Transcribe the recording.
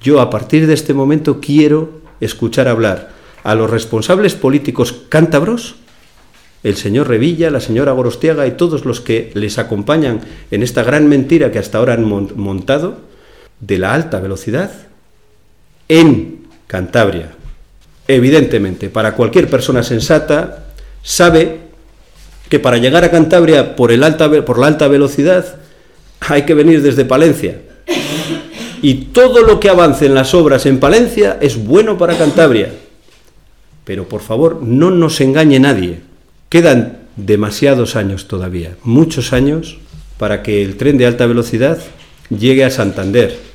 Yo, a partir de este momento, quiero escuchar hablar a los responsables políticos cántabros, el señor Revilla, la señora Gorostiaga y todos los que les acompañan en esta gran mentira que hasta ahora han montado, de la alta velocidad en Cantabria. Evidentemente, para cualquier persona sensata, sabe que para llegar a Cantabria por la alta velocidad hay que venir desde Palencia. Y todo lo que avance en las obras en Palencia es bueno para Cantabria. Pero, por favor, no nos engañe nadie. Quedan demasiados años todavía, muchos años, para que el tren de alta velocidad llegue a Santander.